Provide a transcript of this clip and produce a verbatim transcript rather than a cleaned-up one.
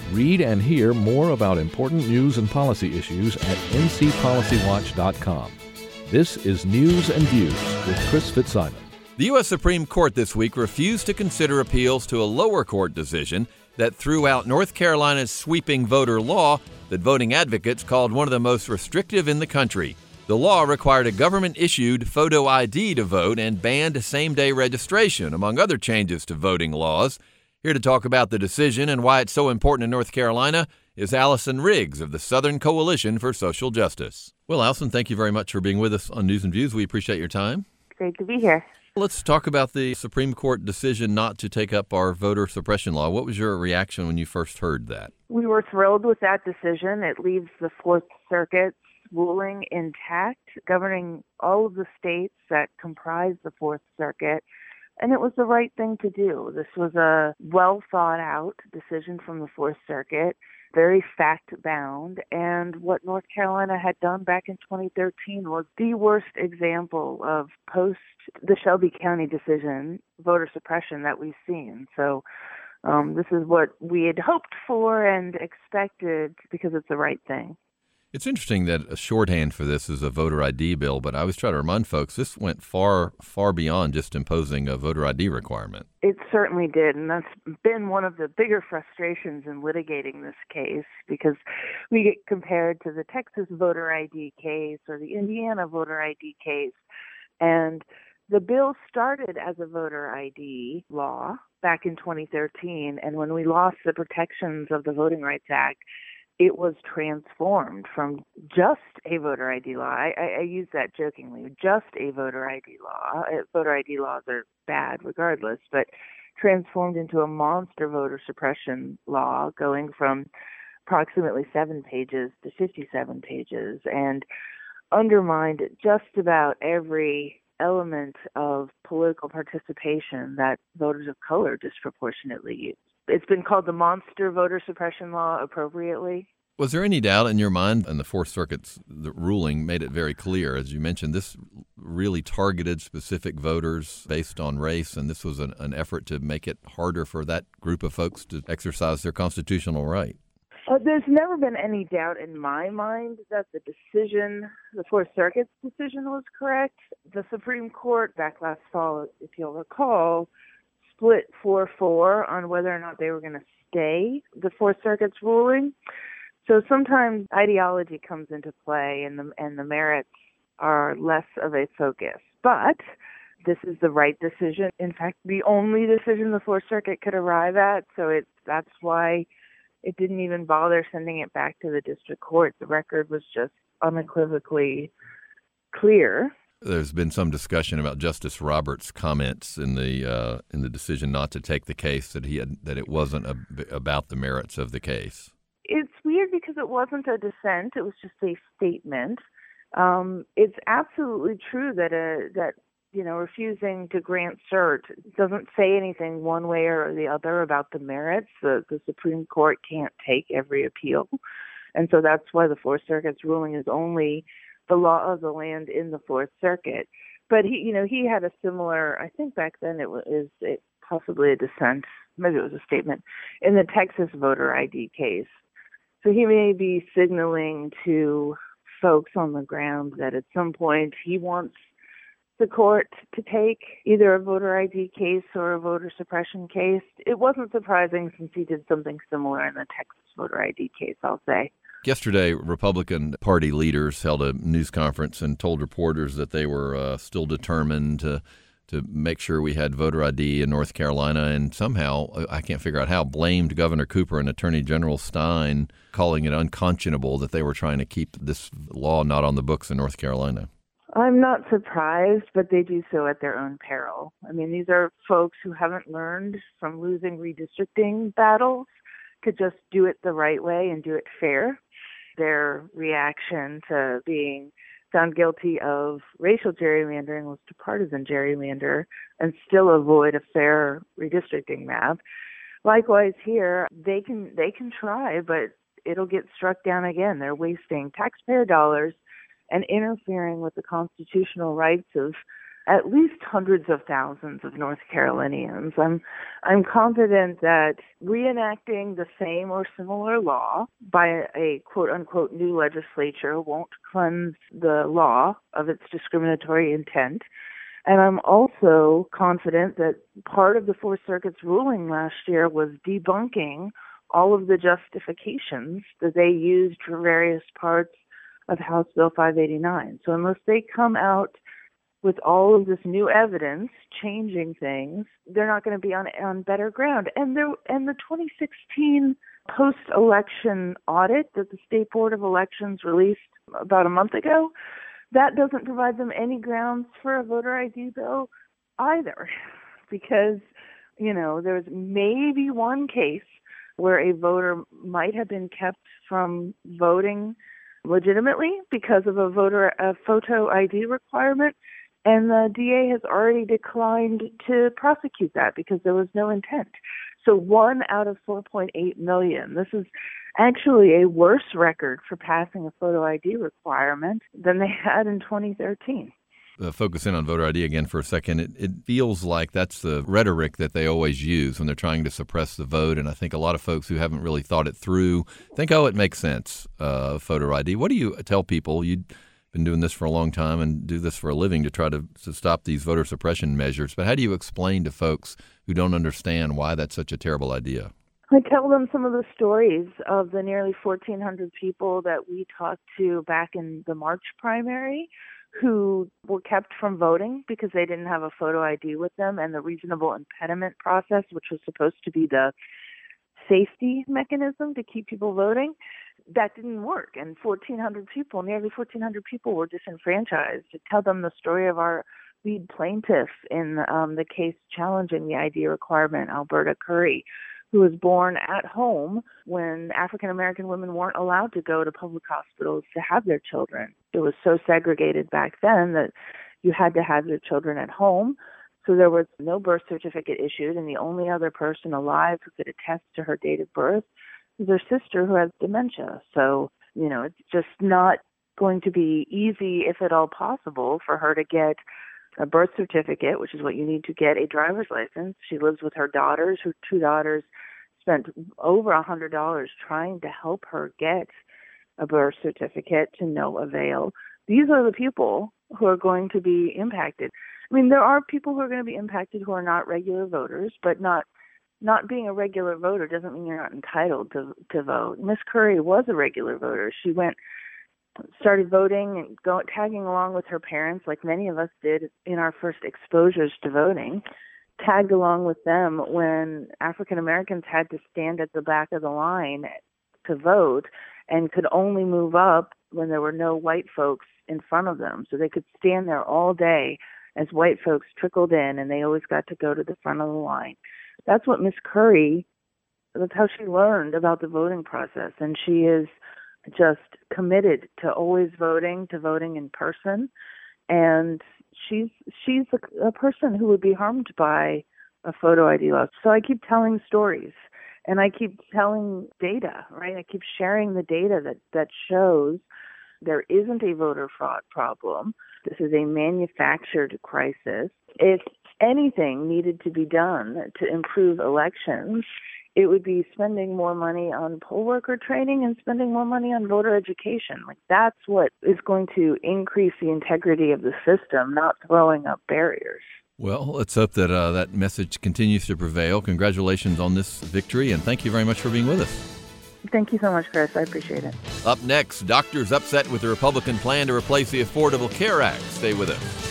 Read and hear more about important news and policy issues at n c policy watch dot com. This is News and Views with Chris Fitzsimon. The U S Supreme Court this week refused to consider appeals to a lower court decision that threw out North Carolina's sweeping voter law that voting advocates called one of the most restrictive in the country. The law required a government-issued photo I D to vote and banned same-day registration, among other changes to voting laws. Here to talk about the decision and why it's so important in North Carolina is Allison Riggs of the Southern Coalition for Social Justice. Well, Allison, thank you very much for being with us on News and Views. We appreciate your time. Great to be here. Let's talk about the Supreme Court decision not to take up our voter suppression law. What was your reaction when you first heard that? We were thrilled with that decision. It leaves the Fourth Circuit's ruling intact, governing all of the states that comprise the Fourth Circuit. And it was the right thing to do. This was a well-thought-out decision from the Fourth Circuit, very fact-bound, and what North Carolina had done back in twenty thirteen was the worst example of post the Shelby County decision voter suppression that we've seen. So um, this is what we had hoped for and expected because it's the right thing. It's interesting that a shorthand for this is a voter I D bill, but I always try to remind folks this went far, far beyond just imposing a voter I D requirement. It certainly did, and that's been one of the bigger frustrations in litigating this case because we get compared to the Texas voter I D case or the Indiana voter I D case, and the bill started as a voter I D law back in twenty thirteen, and when we lost the protections of the Voting Rights Act, it was transformed from just a voter I D law. I, I, I use that jokingly, just a voter I D law. Uh, Voter I D laws are bad regardless, but transformed into a monster voter suppression law going from approximately seven pages to fifty-seven pages and undermined just about every element of political participation that voters of color disproportionately use. It's been called the monster voter suppression law appropriately. Was there any doubt in your mind, and the Fourth Circuit's the ruling made it very clear, as you mentioned, this really targeted specific voters based on race, and this was an, an effort to make it harder for that group of folks to exercise their constitutional right? Uh, there's never been any doubt in my mind that the decision, the Fourth Circuit's decision was correct. The Supreme Court back last fall, if you'll recall, split four four on whether or not they were going to stay the Fourth Circuit's ruling. So sometimes ideology comes into play and the, and the merits are less of a focus. But this is the right decision. In fact, the only decision the Fourth Circuit could arrive at. So it's, that's why it didn't even bother sending it back to the district court. The record was just unequivocally clear. There's been some discussion about Justice Roberts' comments in the uh, in the decision not to take the case, that he had that it wasn't a, about the merits of the case. It's weird because it wasn't a dissent; it was just a statement. Um, it's absolutely true that a that you know refusing to grant cert doesn't say anything one way or the other about the merits. The the Supreme Court can't take every appeal, and so that's why the Fourth Circuit's ruling is only the law of the land in the Fourth Circuit. But he, you know, he had a similar, I think back then it was it, possibly a dissent, maybe it was a statement, in the Texas voter I D case. So he may be signaling to folks on the ground that at some point he wants the court to take either a voter I D case or a voter suppression case. It wasn't surprising since he did something similar in the Texas voter I D case, I'll say. Yesterday, Republican Party leaders held a news conference and told reporters that they were uh, still determined to to make sure we had voter I D in North Carolina, and somehow, I can't figure out how, blamed Governor Cooper and Attorney General Stein, calling it unconscionable that they were trying to keep this law not on the books in North Carolina. I'm not surprised, but they do so at their own peril. I mean, these are folks who haven't learned from losing redistricting battles to just do it the right way and do it fair. Their reaction to being found guilty of racial gerrymandering was to partisan gerrymander and still avoid a fair redistricting map. Likewise here, they can they can try, but it'll get struck down again. They're wasting taxpayer dollars and interfering with the constitutional rights of at least hundreds of thousands of North Carolinians. I'm I'm confident that reenacting the same or similar law by a, a quote-unquote new legislature won't cleanse the law of its discriminatory intent. And I'm also confident that part of the Fourth Circuit's ruling last year was debunking all of the justifications that they used for various parts of House Bill five eighty-nine. So unless they come out with all of this new evidence changing things, they're not going to be on on better ground. And there, and the twenty sixteen post-election audit that the State Board of Elections released about a month ago, that doesn't provide them any grounds for a voter I D bill either, because, you know, there's maybe one case where a voter might have been kept from voting legitimately because of a voter a photo I D requirement, and the D A has already declined to prosecute that because there was no intent. So one out of four point eight million. This is actually a worse record for passing a photo I D requirement than they had in twenty thirteen. Uh, focus in on voter I D again for a second. It, it feels like that's the rhetoric that they always use when they're trying to suppress the vote. And I think a lot of folks who haven't really thought it through think, oh, it makes sense, uh, voter I D. What do you tell people? You've been doing this for a long time and do this for a living to try to, to stop these voter suppression measures. But how do you explain to folks who don't understand why that's such a terrible idea? I tell them some of the stories of the nearly fourteen hundred people that we talked to back in the March primary who were kept from voting because they didn't have a photo I D with them, and the reasonable impediment process, which was supposed to be the safety mechanism to keep people voting, that didn't work. And fourteen hundred people, nearly fourteen hundred people were disenfranchised. To tell them the story of our lead plaintiff in um, the case challenging the I D requirement, Alberta Curry, who was born at home when African American women weren't allowed to go to public hospitals to have their children. It was so segregated back then that you had to have your children at home. So there was no birth certificate issued, and the only other person alive who could attest to her date of birth was her sister who has dementia. So, you know, it's just not going to be easy, if at all possible, for her to get a birth certificate, which is what you need to get a driver's license. She lives with her daughters. Her two daughters spent over a hundred dollars trying to help her get a birth certificate, to no avail. These are the people who are going to be impacted. I mean, there are people who are going to be impacted who are not regular voters, but not not being a regular voter doesn't mean you're not entitled to to vote. Miss Curry was a regular voter. She went started voting and go, tagging along with her parents, like many of us did in our first exposures to voting, tagged along with them when African Americans had to stand at the back of the line to vote and could only move up when there were no white folks in front of them. So they could stand there all day as white folks trickled in, and they always got to go to the front of the line. That's what Miss Curry, that's how she learned about the voting process, and she is just committed to always voting, to voting in person. And she's she's a, a person who would be harmed by a photo I D law. So I keep telling stories, and I keep telling data, right? I keep sharing the data that, that shows there isn't a voter fraud problem. This is a manufactured crisis. If anything needed to be done to improve elections, it would be spending more money on poll worker training and spending more money on voter education. Like, that's what is going to increase the integrity of the system, not throwing up barriers. Well, let's hope that uh, that message continues to prevail. Congratulations on this victory, and thank you very much for being with us. Thank you so much, Chris. I appreciate it. Up next, doctors upset with the Republican plan to replace the Affordable Care Act. Stay with us.